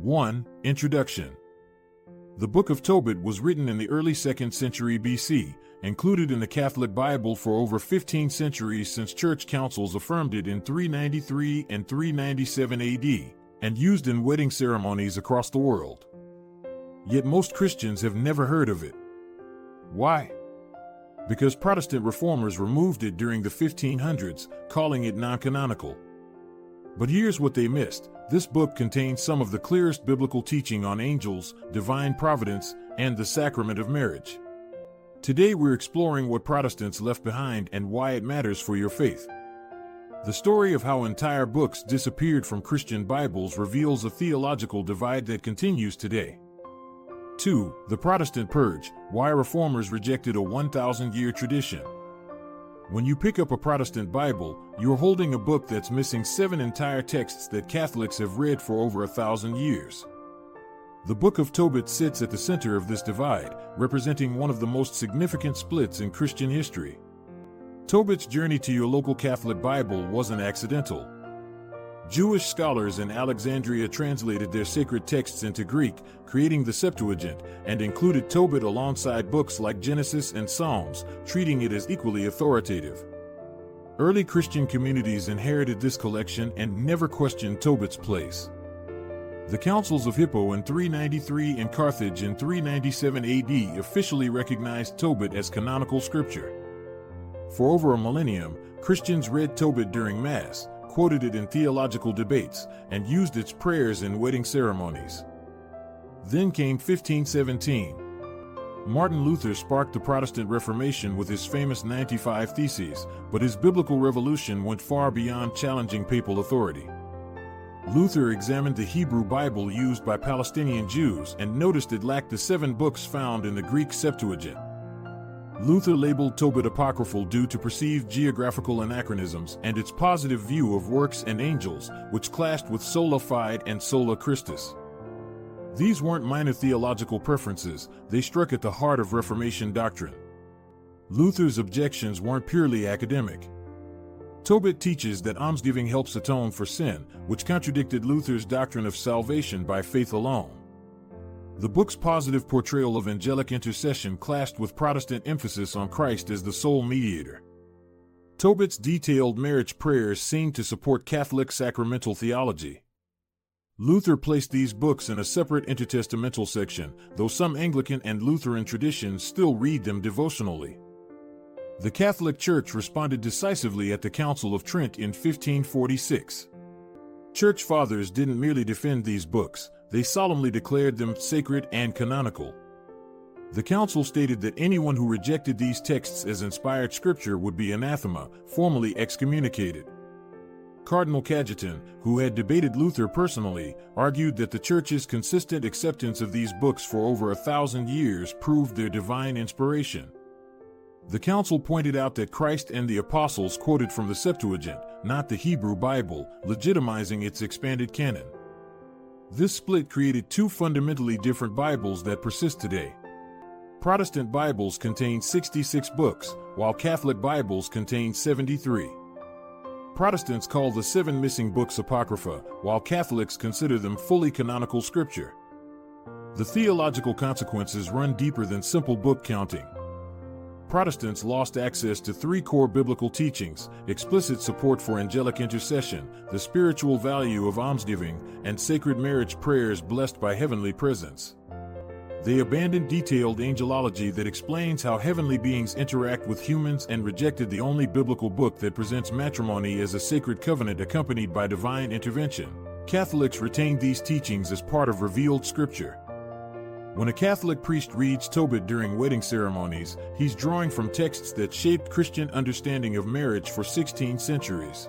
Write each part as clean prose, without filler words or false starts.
1. Introduction. The Book of Tobit was written in the early 2nd century BC, included in the Catholic Bible for over 15 centuries since church councils affirmed it in 393 and 397 AD, and used in wedding ceremonies across the world. Yet most Christians have never heard of it. Why? Because Protestant reformers removed it during the 1500s, calling it non-canonical. But here's what they missed. This book contains some of the clearest biblical teaching on angels, divine providence, and the sacrament of marriage. Today we're exploring what Protestants left behind and why it matters for your faith. The story of how entire books disappeared from Christian Bibles reveals a theological divide that continues today. 2. The Protestant Purge, why reformers rejected a 1,000-year tradition. When you pick up a Protestant Bible, you're holding a book that's missing 7 entire texts that Catholics have read for over 1,000 years. The Book of Tobit sits at the center of this divide, representing one of the most significant splits in Christian history. Tobit's journey to your local Catholic Bible wasn't accidental. Jewish scholars in Alexandria translated their sacred texts into Greek, creating the Septuagint, and included Tobit alongside books like Genesis and Psalms, treating it as equally authoritative. Early Christian communities inherited this collection and never questioned Tobit's place. The Councils of Hippo in 393 and Carthage in 397 AD officially recognized Tobit as canonical scripture. For over a millennium, Christians read Tobit during Mass, quoted it in theological debates, and used its prayers in wedding ceremonies. Then came 1517. Martin Luther sparked the Protestant Reformation with his famous 95 Theses, but his biblical revolution went far beyond challenging papal authority. Luther examined the Hebrew Bible used by Palestinian Jews and noticed it lacked the 7 books found in the Greek Septuagint. Luther labeled Tobit apocryphal due to perceived geographical anachronisms and its positive view of works and angels, which clashed with sola fide and sola Christus. These weren't minor theological preferences, they struck at the heart of Reformation doctrine. Luther's objections weren't purely academic. Tobit teaches that almsgiving helps atone for sin, which contradicted Luther's doctrine of salvation by faith alone. The book's positive portrayal of angelic intercession clashed with Protestant emphasis on Christ as the sole mediator. Tobit's detailed marriage prayers seemed to support Catholic sacramental theology. Luther placed these books in a separate intertestamental section, though some Anglican and Lutheran traditions still read them devotionally. The Catholic Church responded decisively at the Council of Trent in 1546. Church fathers didn't merely defend these books, they solemnly declared them sacred and canonical. The council stated that anyone who rejected these texts as inspired scripture would be anathema, formally excommunicated. Cardinal Cajetan, who had debated Luther personally, argued that the Church's consistent acceptance of these books for over 1,000 years proved their divine inspiration. The council pointed out that Christ and the apostles quoted from the Septuagint, not the Hebrew Bible, legitimizing its expanded canon. This split created 2 fundamentally different Bibles that persist today. Protestant Bibles contain 66 books, while Catholic Bibles contain 73. Protestants call the 7 missing books Apocrypha, while Catholics consider them fully canonical scripture. The theological consequences run deeper than simple book counting. Protestants lost access to 3 core biblical teachings: explicit support for angelic intercession, the spiritual value of almsgiving, and sacred marriage prayers blessed by heavenly presence. They abandoned detailed angelology that explains how heavenly beings interact with humans and rejected the only biblical book that presents matrimony as a sacred covenant accompanied by divine intervention. Catholics retained these teachings as part of revealed scripture. When a Catholic priest reads Tobit during wedding ceremonies, he's drawing from texts that shaped Christian understanding of marriage for 16 centuries.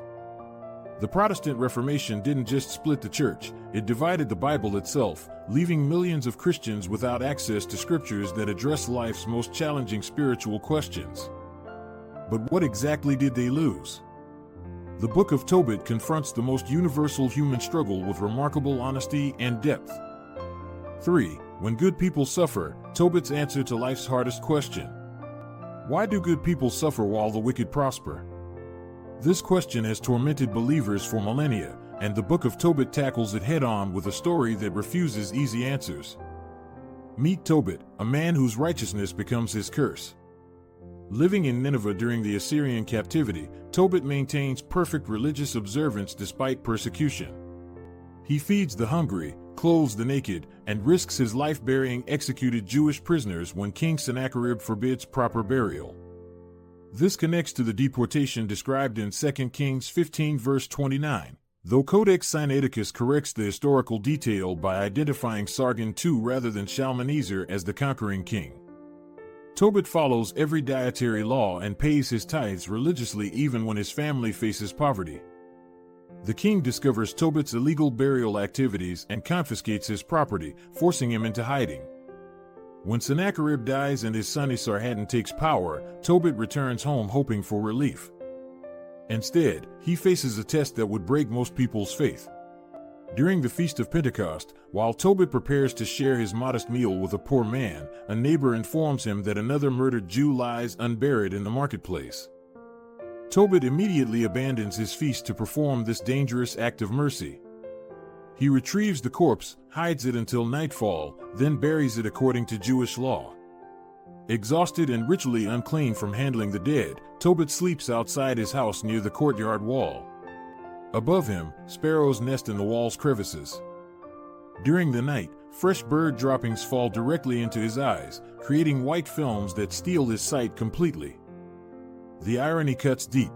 The Protestant Reformation didn't just split the church, it divided the Bible itself, leaving millions of Christians without access to scriptures that address life's most challenging spiritual questions. But what exactly did they lose? The Book of Tobit confronts the most universal human struggle with remarkable honesty and depth. 3. When good people suffer, Tobit's answer to life's hardest question. Why do good people suffer while the wicked prosper? This question has tormented believers for millennia, and the Book of Tobit tackles it head-on with a story that refuses easy answers. Meet Tobit, a man whose righteousness becomes his curse. Living in Nineveh during the Assyrian captivity, Tobit maintains perfect religious observance despite persecution. He feeds the hungry, clothes the naked, and risks his life burying executed Jewish prisoners when King Sennacherib forbids proper burial. This connects to the deportation described in 2 Kings 15 verse 29, though Codex Sinaiticus corrects the historical detail by identifying Sargon II rather than Shalmaneser as the conquering king. Tobit follows every dietary law and pays his tithes religiously even when his family faces poverty. The king discovers Tobit's illegal burial activities and confiscates his property, forcing him into hiding. When Sennacherib dies and his son Esarhaddon takes power, Tobit returns home hoping for relief. Instead, he faces a test that would break most people's faith. During the Feast of Pentecost, while Tobit prepares to share his modest meal with a poor man, a neighbor informs him that another murdered Jew lies unburied in the marketplace. Tobit immediately abandons his feast to perform this dangerous act of mercy. He retrieves the corpse, hides it until nightfall, then buries it according to Jewish law. Exhausted and ritually unclean from handling the dead, Tobit sleeps outside his house near the courtyard wall. Above him, sparrows nest in the wall's crevices. During the night, fresh bird droppings fall directly into his eyes, creating white films that steal his sight completely. The irony cuts deep.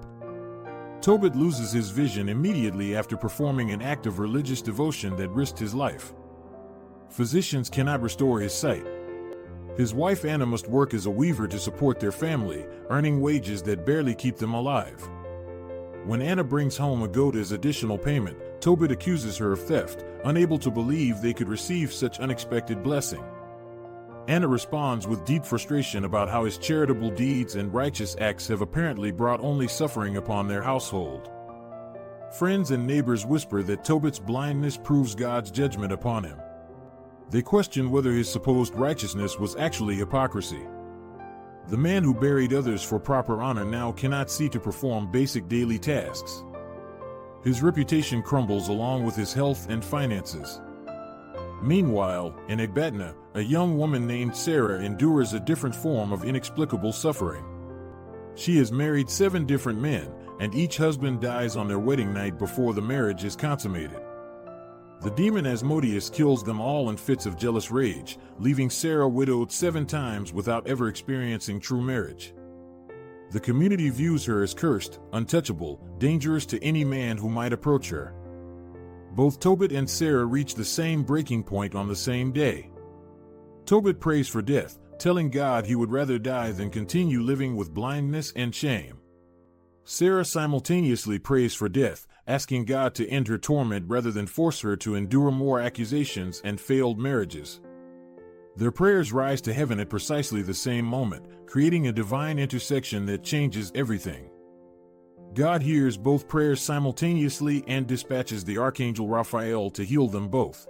Tobit loses his vision immediately after performing an act of religious devotion that risked his life. Physicians cannot restore his sight. His wife Anna must work as a weaver to support their family, earning wages that barely keep them alive. When Anna brings home a goat as additional payment, Tobit accuses her of theft, unable to believe they could receive such unexpected blessing. Anna responds with deep frustration about how his charitable deeds and righteous acts have apparently brought only suffering upon their household. Friends and neighbors whisper that Tobit's blindness proves God's judgment upon him. They question whether his supposed righteousness was actually hypocrisy. The man who buried others for proper honor now cannot see to perform basic daily tasks. His reputation crumbles along with his health and finances. Meanwhile, in Ecbatana, a young woman named Sarah endures a different form of inexplicable suffering. She has married 7 different men, and each husband dies on their wedding night before the marriage is consummated. The demon Asmodeus kills them all in fits of jealous rage, leaving Sarah widowed 7 times without ever experiencing true marriage. The community views her as cursed, untouchable, dangerous to any man who might approach her. Both Tobit and Sarah reach the same breaking point on the same day. Tobit prays for death, telling God he would rather die than continue living with blindness and shame. Sarah simultaneously prays for death, asking God to end her torment rather than force her to endure more accusations and failed marriages. Their prayers rise to heaven at precisely the same moment, creating a divine intersection that changes everything. God hears both prayers simultaneously and dispatches the archangel Raphael to heal them both.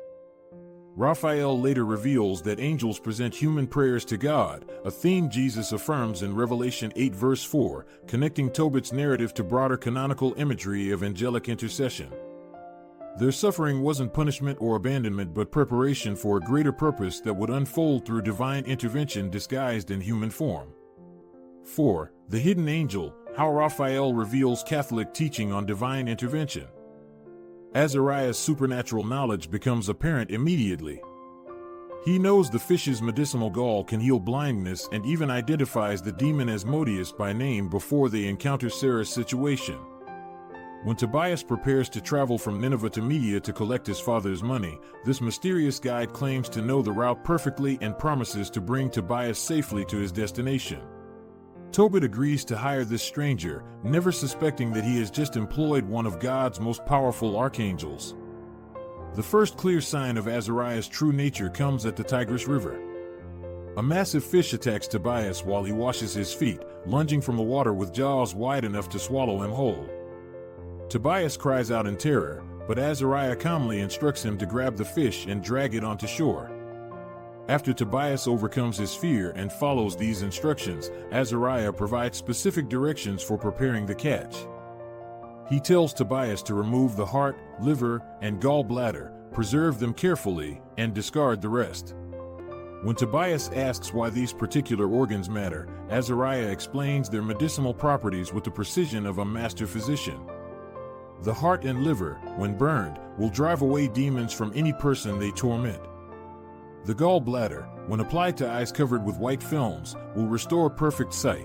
Raphael later reveals that angels present human prayers to God, a theme Jesus affirms in Revelation 8 verse 4, connecting Tobit's narrative to broader canonical imagery of angelic intercession. Their suffering wasn't punishment or abandonment but preparation for a greater purpose that would unfold through divine intervention disguised in human form. 4. The Hidden Angel, how Raphael reveals Catholic teaching on divine intervention. Azariah's supernatural knowledge becomes apparent immediately. He knows the fish's medicinal gall can heal blindness and even identifies the demon Asmodeus by name before they encounter Sarah's situation. When Tobias prepares to travel from Nineveh to Media to collect his father's money, this mysterious guide claims to know the route perfectly and promises to bring Tobias safely to his destination. Tobit agrees to hire this stranger, never suspecting that he has just employed one of God's most powerful archangels. The first clear sign of Azariah's true nature comes at the Tigris River. A massive fish attacks Tobias while he washes his feet, lunging from the water with jaws wide enough to swallow him whole. Tobias cries out in terror, but Azariah calmly instructs him to grab the fish and drag it onto shore. After Tobias overcomes his fear and follows these instructions, Azariah provides specific directions for preparing the catch. He tells Tobias to remove the heart, liver, and gallbladder, preserve them carefully, and discard the rest. When Tobias asks why these particular organs matter, Azariah explains their medicinal properties with the precision of a master physician. The heart and liver, when burned, will drive away demons from any person they torment. The gallbladder, when applied to eyes covered with white films, will restore perfect sight.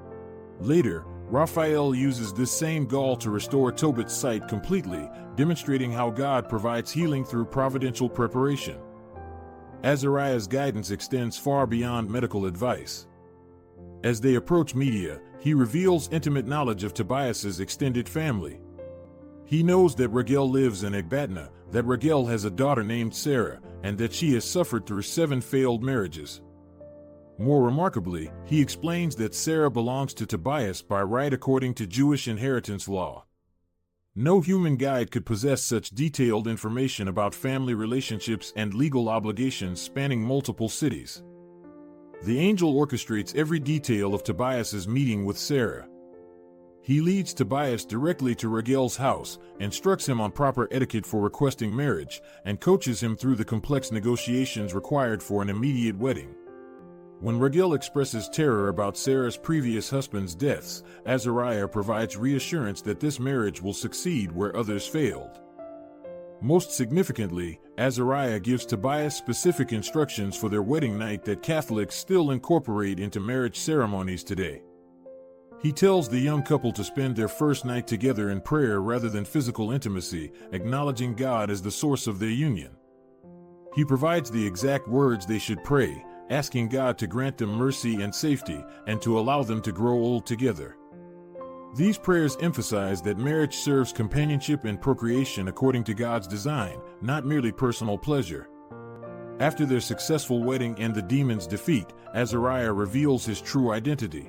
Later, Raphael uses this same gall to restore Tobit's sight completely, demonstrating how God provides healing through providential preparation. Azariah's guidance extends far beyond medical advice. As they approach Media, he reveals intimate knowledge of Tobias's extended family. He knows that Raguel lives in Ecbatana, that Raguel has a daughter named Sarah, and that she has suffered through 7 failed marriages. More remarkably, he explains that Sarah belongs to Tobias by right according to Jewish inheritance law. No human guide could possess such detailed information about family relationships and legal obligations spanning multiple cities. The angel orchestrates every detail of Tobias's meeting with Sarah. He leads Tobias directly to Raguel's house, instructs him on proper etiquette for requesting marriage, and coaches him through the complex negotiations required for an immediate wedding. When Raguel expresses terror about Sarah's previous husband's deaths, Azariah provides reassurance that this marriage will succeed where others failed. Most significantly, Azariah gives Tobias specific instructions for their wedding night that Catholics still incorporate into marriage ceremonies today. He tells the young couple to spend their first night together in prayer rather than physical intimacy, acknowledging God as the source of their union. He provides the exact words they should pray, asking God to grant them mercy and safety, and to allow them to grow old together. These prayers emphasize that marriage serves companionship and procreation according to God's design, not merely personal pleasure. After their successful wedding and the demon's defeat, Azariah reveals his true identity.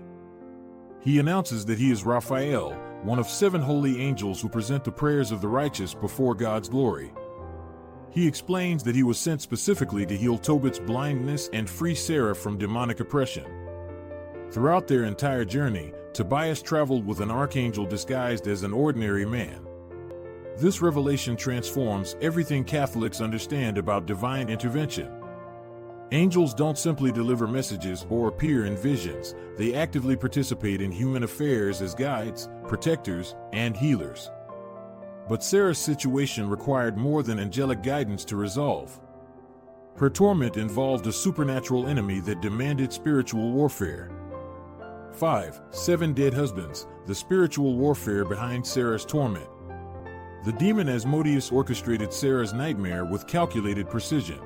He announces that he is Raphael, one of 7 holy angels who present the prayers of the righteous before God's glory. He explains that he was sent specifically to heal Tobit's blindness and free Sarah from demonic oppression. Throughout their entire journey, Tobias traveled with an archangel disguised as an ordinary man. This revelation transforms everything Catholics understand about divine intervention. Angels don't simply deliver messages or appear in visions, they actively participate in human affairs as guides, protectors, and healers. But Sarah's situation required more than angelic guidance to resolve. Her torment involved a supernatural enemy that demanded spiritual warfare. 7 dead husbands, the spiritual warfare behind Sarah's torment. The demon Asmodeus orchestrated Sarah's nightmare with calculated precision.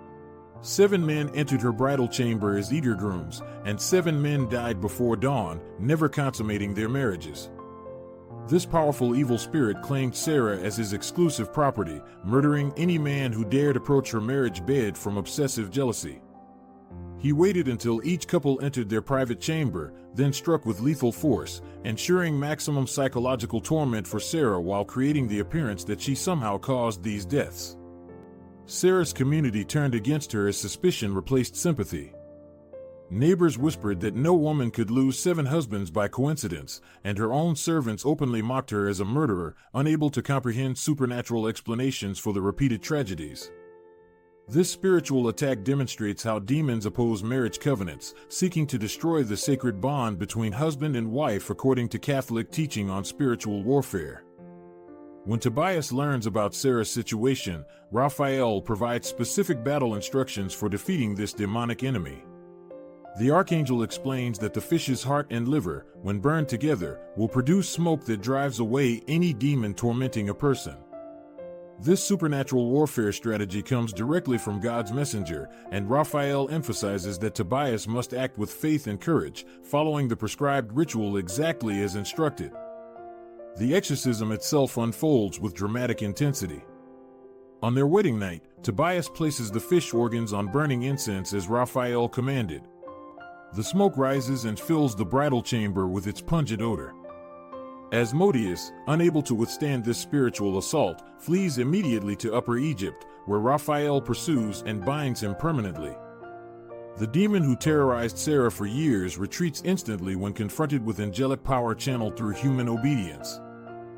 7 men entered her bridal chamber as eager grooms, and 7 men died before dawn, never consummating their marriages. This powerful evil spirit claimed Sarah as his exclusive property, murdering any man who dared approach her marriage bed from obsessive jealousy. He waited until each couple entered their private chamber, then struck with lethal force, ensuring maximum psychological torment for Sarah while creating the appearance that she somehow caused these deaths. Sarah's community turned against her as suspicion replaced sympathy. Neighbors whispered that no woman could lose 7 husbands by coincidence, and her own servants openly mocked her as a murderer, unable to comprehend supernatural explanations for the repeated tragedies. This spiritual attack demonstrates how demons oppose marriage covenants, seeking to destroy the sacred bond between husband and wife according to Catholic teaching on spiritual warfare. When Tobias learns about Sarah's situation, Raphael provides specific battle instructions for defeating this demonic enemy. The archangel explains that the fish's heart and liver, when burned together, will produce smoke that drives away any demon tormenting a person. This supernatural warfare strategy comes directly from God's messenger, and Raphael emphasizes that Tobias must act with faith and courage, following the prescribed ritual exactly as instructed. The exorcism itself unfolds with dramatic intensity. On their wedding night, Tobias places the fish organs on burning incense as Raphael commanded. The smoke rises and fills the bridal chamber with its pungent odor. Asmodeus, unable to withstand this spiritual assault, flees immediately to Upper Egypt, where Raphael pursues and binds him permanently. The demon who terrorized Sarah for years retreats instantly when confronted with angelic power channeled through human obedience.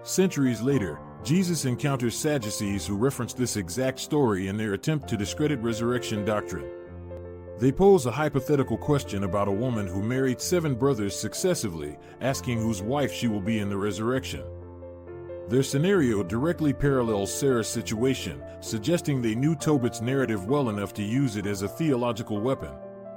Centuries later, Jesus encounters Sadducees who reference this exact story in their attempt to discredit resurrection doctrine. They pose a hypothetical question about a woman who married 7 brothers successively, asking whose wife she will be in the resurrection. Their scenario directly parallels Sarah's situation, suggesting they knew Tobit's narrative well enough to use it as a theological weapon.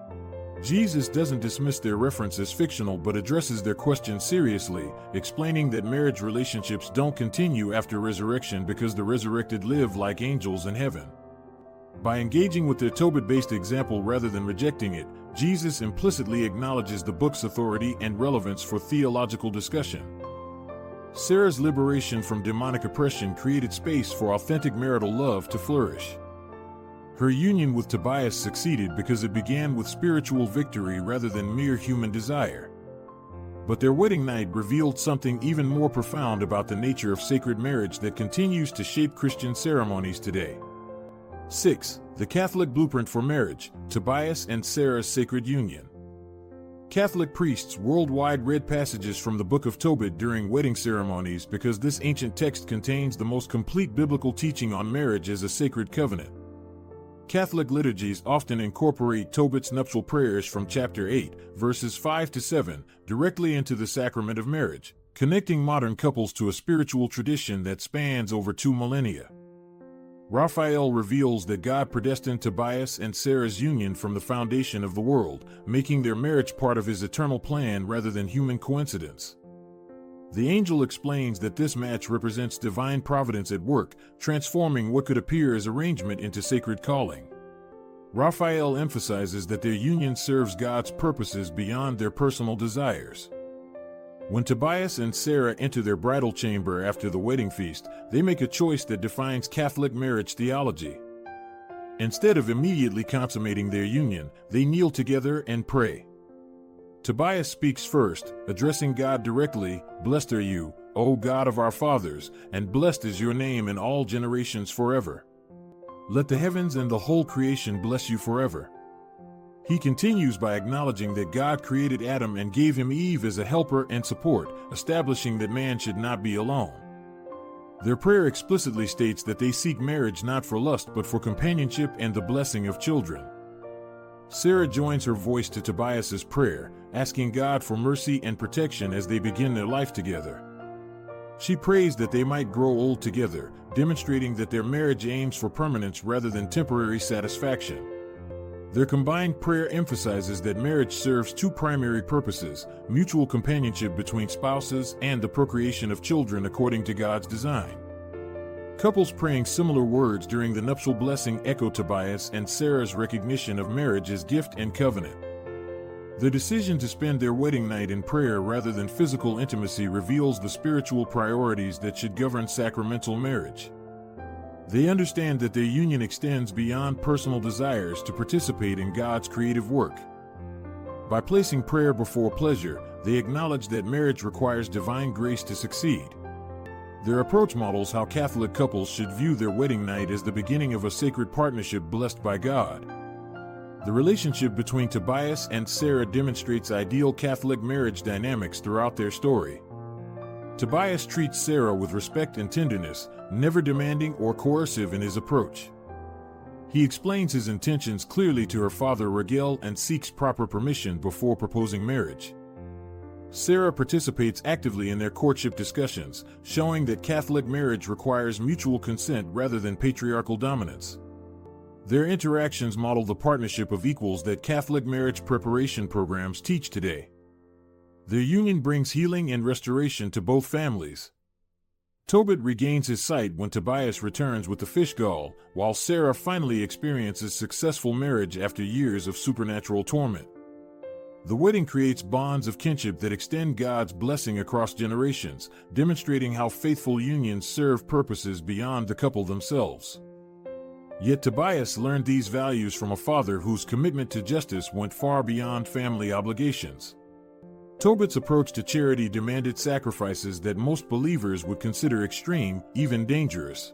Jesus doesn't dismiss their reference as fictional but addresses their question seriously, explaining that marriage relationships don't continue after resurrection because the resurrected live like angels in heaven. By engaging with their Tobit-based example rather than rejecting it, Jesus implicitly acknowledges the book's authority and relevance for theological discussion. Sarah's liberation from demonic oppression created space for authentic marital love to flourish. Her union with Tobias succeeded because it began with spiritual victory rather than mere human desire. But their wedding night revealed something even more profound about the nature of sacred marriage that continues to shape Christian ceremonies today. 6. The Catholic Blueprint for Marriage, Tobias and Sarah's Sacred Union. Catholic priests worldwide read passages from the Book of Tobit during wedding ceremonies because this ancient text contains the most complete biblical teaching on marriage as a sacred covenant. Catholic liturgies often incorporate Tobit's nuptial prayers from chapter 8, verses 5 to 7, directly into the sacrament of marriage, connecting modern couples to a spiritual tradition that spans over 2 millennia. Raphael reveals that God predestined Tobias and Sarah's union from the foundation of the world, making their marriage part of his eternal plan rather than human coincidence. The angel explains that this match represents divine providence at work, transforming what could appear as arrangement into sacred calling. Raphael emphasizes that their union serves God's purposes beyond their personal desires. When Tobias and Sarah enter their bridal chamber after the wedding feast, they make a choice that defines Catholic marriage theology. Instead of immediately consummating their union, they kneel together and pray. Tobias speaks first, addressing God directly, "Blessed are you, O God of our fathers, and blessed is your name in all generations forever. Let the heavens and the whole creation bless you forever." He continues by acknowledging that God created Adam and gave him Eve as a helper and support, establishing that man should not be alone. Their prayer explicitly states that they seek marriage not for lust but for companionship and the blessing of children. Sarah joins her voice to Tobias's prayer, asking God for mercy and protection as they begin their life together. She prays that they might grow old together, demonstrating that their marriage aims for permanence rather than temporary satisfaction. Their combined prayer emphasizes that marriage serves 2 primary purposes: mutual companionship between spouses and the procreation of children according to God's design. Couples praying similar words during the nuptial blessing echo Tobias and Sarah's recognition of marriage as gift and covenant. The decision to spend their wedding night in prayer rather than physical intimacy reveals the spiritual priorities that should govern sacramental marriage. They understand that their union extends beyond personal desires to participate in God's creative work. By placing prayer before pleasure, they acknowledge that marriage requires divine grace to succeed. Their approach models how Catholic couples should view their wedding night as the beginning of a sacred partnership blessed by God. The relationship between Tobias and Sarah demonstrates ideal Catholic marriage dynamics throughout their story. Tobias treats Sarah with respect and tenderness, never demanding or coercive in his approach. He explains his intentions clearly to her father Raguel and seeks proper permission before proposing marriage. Sarah participates actively in their courtship discussions, showing that Catholic marriage requires mutual consent rather than patriarchal dominance. Their interactions model the partnership of equals that Catholic marriage preparation programs teach today. Their union brings healing and restoration to both families. Tobit regains his sight when Tobias returns with the fish gall, while Sarah finally experiences successful marriage after years of supernatural torment. The wedding creates bonds of kinship that extend God's blessing across generations, demonstrating how faithful unions serve purposes beyond the couple themselves. Yet Tobias learned these values from a father whose commitment to justice went far beyond family obligations. Tobit's approach to charity demanded sacrifices that most believers would consider extreme, even dangerous.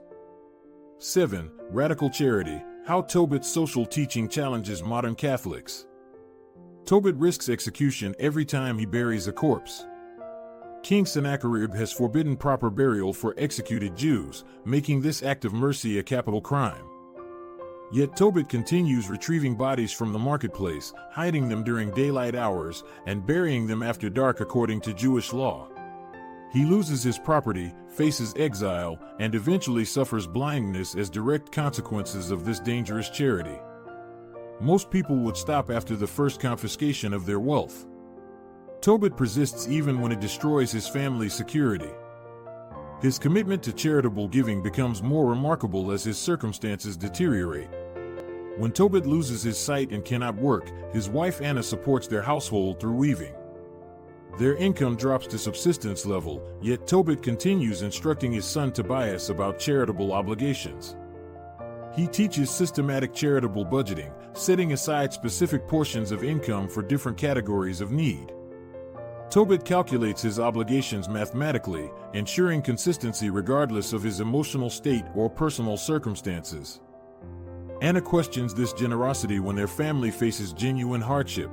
7. Radical charity: how Tobit's social teaching challenges modern Catholics. Tobit risks execution every time he buries a corpse. King Sennacherib has forbidden proper burial for executed Jews, making this act of mercy a capital crime. Yet Tobit continues retrieving bodies from the marketplace, hiding them during daylight hours, and burying them after dark according to Jewish law. He loses his property, faces exile, and eventually suffers blindness as direct consequences of this dangerous charity. Most people would stop after the first confiscation of their wealth. Tobit persists even when it destroys his family's security. His commitment to charitable giving becomes more remarkable as his circumstances deteriorate. When Tobit loses his sight and cannot work, his wife Anna supports their household through weaving. Their income drops to subsistence level, yet Tobit continues instructing his son Tobias about charitable obligations. He teaches systematic charitable budgeting, setting aside specific portions of income for different categories of need. Tobit calculates his obligations mathematically, ensuring consistency regardless of his emotional state or personal circumstances. Anna questions this generosity when their family faces genuine hardship.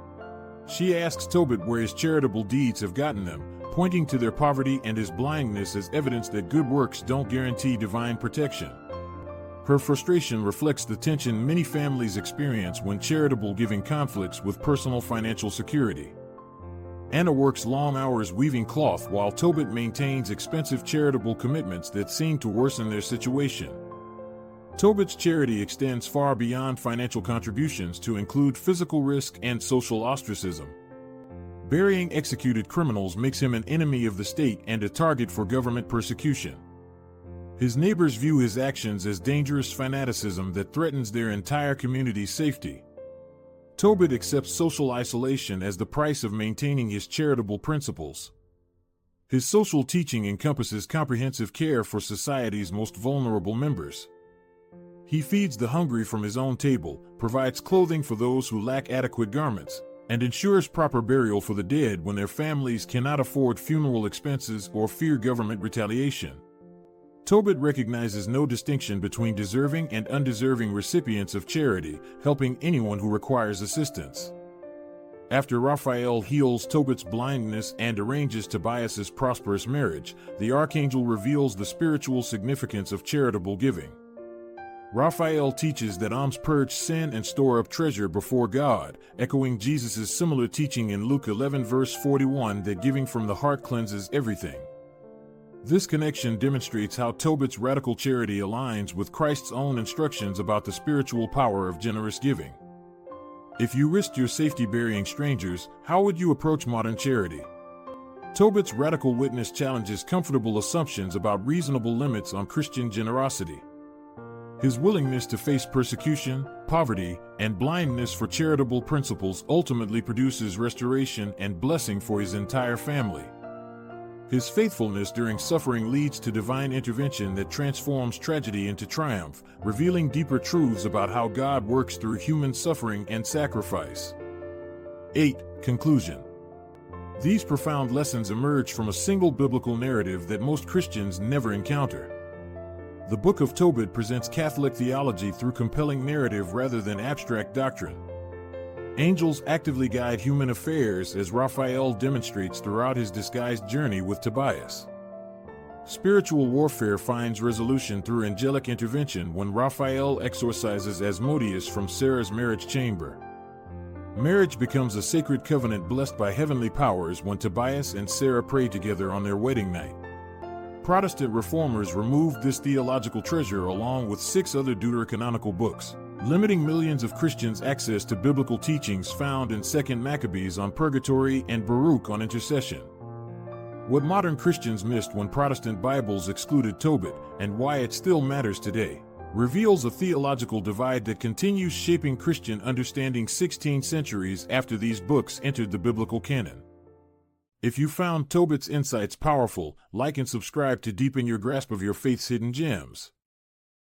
She asks Tobit where his charitable deeds have gotten them, pointing to their poverty and his blindness as evidence that good works don't guarantee divine protection. Her frustration reflects the tension many families experience when charitable giving conflicts with personal financial security. Anna works long hours weaving cloth while Tobit maintains expensive charitable commitments that seem to worsen their situation. Tobit's charity extends far beyond financial contributions to include physical risk and social ostracism. Burying executed criminals makes him an enemy of the state and a target for government persecution. His neighbors view his actions as dangerous fanaticism that threatens their entire community's safety. Tobit accepts social isolation as the price of maintaining his charitable principles. His social teaching encompasses comprehensive care for society's most vulnerable members. He feeds the hungry from his own table, provides clothing for those who lack adequate garments, and ensures proper burial for the dead when their families cannot afford funeral expenses or fear government retaliation. Tobit recognizes no distinction between deserving and undeserving recipients of charity, helping anyone who requires assistance. After Raphael heals Tobit's blindness and arranges Tobias's prosperous marriage, the archangel reveals the spiritual significance of charitable giving. Raphael teaches that alms purge sin and store up treasure before God, echoing Jesus' similar teaching in Luke 11 verse 41 that giving from the heart cleanses everything. This connection demonstrates how Tobit's radical charity aligns with Christ's own instructions about the spiritual power of generous giving. If you risked your safety burying strangers, how would you approach modern charity? Tobit's radical witness challenges comfortable assumptions about reasonable limits on Christian generosity. His willingness to face persecution, poverty, and blindness for charitable principles ultimately produces restoration and blessing for his entire family. His faithfulness during suffering leads to divine intervention that transforms tragedy into triumph, revealing deeper truths about how God works through human suffering and sacrifice. 8. Conclusion. These profound lessons emerge from a single biblical narrative that most Christians never encounter. The Book of Tobit presents Catholic theology through compelling narrative rather than abstract doctrine. Angels actively guide human affairs as Raphael demonstrates throughout his disguised journey with Tobias. Spiritual warfare finds resolution through angelic intervention when Raphael exorcises Asmodeus from Sarah's marriage chamber. Marriage becomes a sacred covenant blessed by heavenly powers when Tobias and Sarah pray together on their wedding night. Protestant reformers removed this theological treasure along with 6 other deuterocanonical books, limiting millions of Christians' access to biblical teachings found in 2 Maccabees on purgatory and Baruch on intercession. What modern Christians missed when Protestant Bibles excluded Tobit, and why it still matters today, reveals a theological divide that continues shaping Christian understanding 16 centuries after these books entered the biblical canon. If you found Tobit's insights powerful, like and subscribe to deepen your grasp of your faith's hidden gems.